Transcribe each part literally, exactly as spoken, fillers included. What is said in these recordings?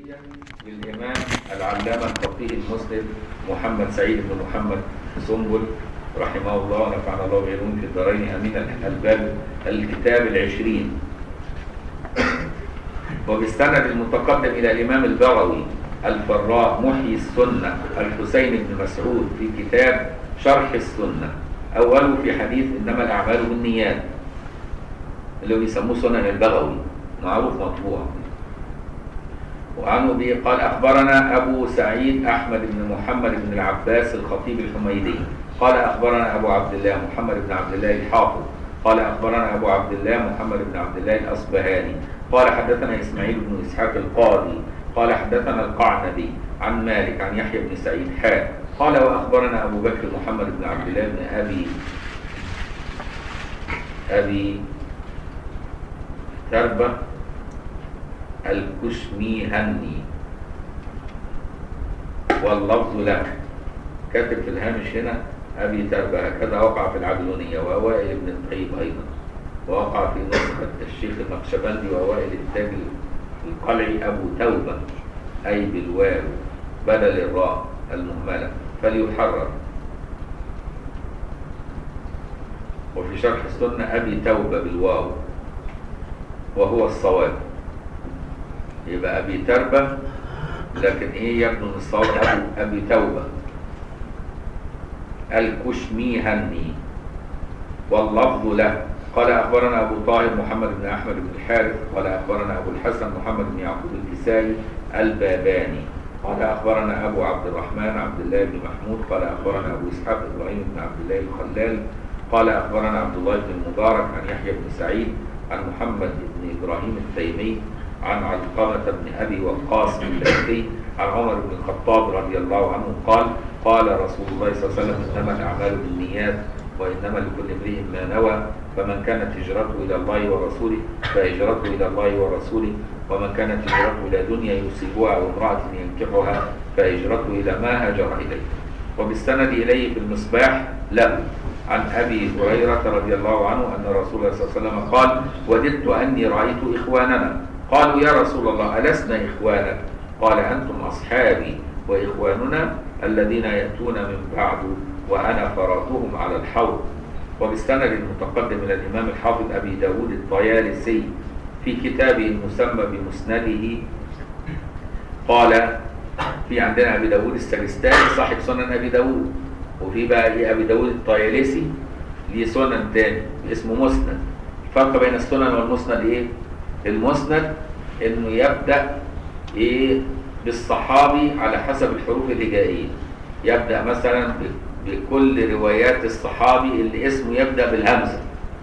الحميدية للإمام العلامة الفقيه المسند محمد سعيد بن محمد سنبل رحمه الله ونفعنا الله بعلومه في الدارين آمين. الباب الكتاب العشرين وبالسند المتقدم إلى الإمام البغوي الفراء محيي السنة الحسين بن مسعود في كتاب شرح السنة، أوله في حديث إنما الأعمال بالنيات اللي بيسموه سنن البغوي، معروف مطبوع. وعنه به قال أخبرنا أبو سعيد أحمد بن محمد بن العباس الخطيب الحميدي قال أخبرنا أبو عبد الله محمد بن عبد الله الحافظ قال أخبرنا أبو عبد الله محمد بن عبد الله الأصبهاني قال حدثنا إسماعيل بن إسحاق القاضي قال حدثنا القعنبي عن مالك عن يحيى بن سعيد حاء قال وأخبرنا أبو بكر محمد بن عبد الله بن أبي أبي تربة الكشميهني واللفظ له، كاتب في الهامش هنا أبي تربة، هكذا وقع في العدلونية وأوائل ابن القيم أيضا، ووقع في نسخة الشيخ النقشبندي وأوائل التاج القلعي أبو توبة أي بالواو بدل الراء المهملة فليحرر. وفي شرح السنة أبي توبة بالواو وهو الصواب، يبقى أبي تربة لكن إيه يبدو من الصواب أبو أبي توبة الكشميهني واللفظ له. قال أخبرنا أبو طاهر محمد بن أحمد بن الحارث قال أخبرنا أبو الحسن محمد بن يعقوب الكسائي الباباني قال أخبرنا أبو عبد الرحمن عبد الله بن محمود قال أخبرنا أبو إسحاق إبراهيم بن عبد الله الخلال قال أخبرنا عبد الله بن المبارك عن يحيى بن سعيد عن محمد بن إبراهيم التيمي عن علقمة بن أبي وقاص البلخي عن عمر بن الخطاب رضي الله عنه قال قال رسول الله صلى الله عليه وسلم إنما الأعمال بالنيات وإنما لكل امرئ ما نوى، فمن كانت هجرته إلى الله ورسوله فهجرته إلى الله ورسوله، ومن كانت هجرته إلى دنيا يصيبها أو امرأة ينكحها فهجرته إلى ما هاجر إليه. وبالسند إليه في المصباح له عن أبي هريرة رضي الله عنه أن رسول الله صلى الله عليه وسلم قال وددت أني رأيت إخواننا قالوا يا رسول الله ألسنا إخوانك؟ قال أنتم أصحابي وإخواننا الذين يأتون من بعد وأنا فراتهم على الحوض. وبالسند المتقدم إلى الإمام الحافظ أبي داود الطيالسي في كتابه المسمى بمسنده قال في عندنا أبي داود السجستاني صاحب سنن أبي داود، وفي بقى إيه أبي داود الطيالسي ليه سنن تاني اسمه مسند. الفرق بين السنن والمسند إيه؟ المسند إنه يبدأ إيه بالصحابي على حسب الحروف الهجائية، يبدأ مثلا بكل روايات الصحابي اللي اسمه يبدأ بالهمزة،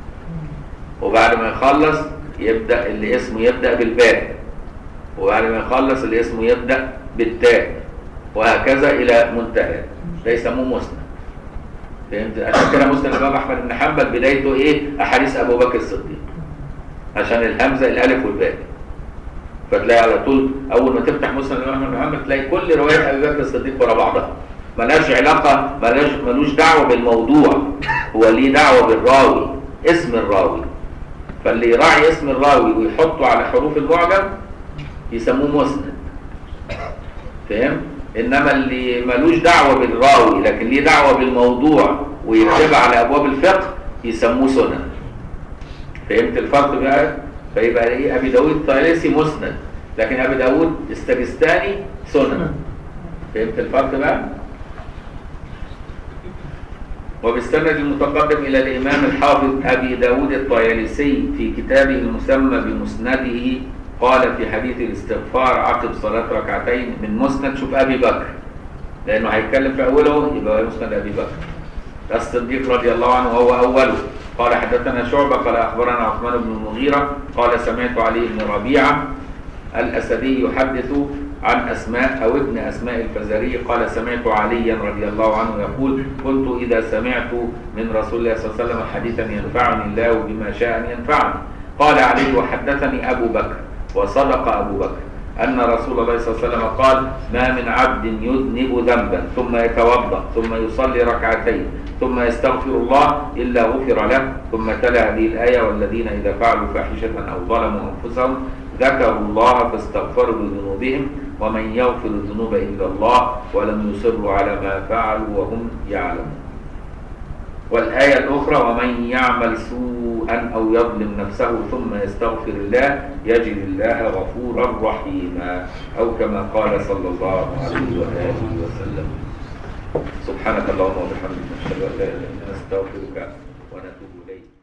وبعد ما يخلص يبدأ اللي اسمه يبدأ بالباء، وبعد ما يخلص اللي اسمه يبدأ بالتاء، وهكذا إلى منتهى. ده يسموه مسند. فهمت؟ عشان كده مسند الإمام أحمد بن حنبل بدايته إيه؟ أحاديث أبو بكر الصديق، عشان الهمزة الألف والباء، فتلاقي على طول أول ما تفتح مسند الإمام أحمد بن حنبل تلاقي كل روايات أبي بكر الصديق ورا بعضها، ملاش علاقة، ملاش ملوش دعوة بالموضوع، هو ليه دعوة بالراوي، اسم الراوي. فاللي يراعي اسم الراوي ويحطه على حروف المعجم يسموه مسند. فهم؟ إنما اللي ملوش دعوة بالراوي لكن ليه دعوة بالموضوع ويكتبها على أبواب الفقه يسموه سنن. فهمت الفرق بقى؟ فيبقى إيه أبي داود الطيالسي مسند، لكن أبي داود السجستاني سنن. فهمت الفرق بقى؟ وبالسند المتقدم إلى الإمام الحافظ أبي داود الطيالسي في كتابه المسمى بمسنده قال في حديث الاستغفار عقب صلاة ركعتين من مسند، شوف أبي بكر لأنه هيتكلم في أوله يبقى مسند أبي بكر الصديق رضي الله عنه وهو أوله. قال حدثنا شعبة قال أخبرنا عثمان بن المغيرة قال سمعت علي بن ربيعة الأسدي يحدث عن أسماء أو ابن أسماء الفزاري قال سمعت عليا رضي الله عنه يقول كنت إذا سمعت من رسول الله صلى الله عليه وسلم حديثا ينفعني الله بما شاء أن ينفعني. قال علي وحدثني أبو بكر وصدق أبو بكر أن رسول الله صلى الله عليه وسلم قال ما من عبد يذنب ذنبا ثم يتوضأ ثم يصلي ركعتين ثم يستغفر الله إلا غفر له. ثم تلا هذه الآية والذين إذا فعلوا فاحشة أو ظلموا أنفسهم ذكروا الله فاستغفروا لذنوبهم ومن يغفر الذنوب إلا الله ولم يصروا على ما فعلوا وهم يعلمون. والآية الأخرى ومن يعمل سوءا أو يظلم نفسه ثم يستغفر الله يجد الله غفورا رحيما، أو كما قال صلى الله عليه وآله وسلم. سبحانك اللهم وبحمدك نشهد أن لا إله إلا أنت نستغفرك ونتوب إليك.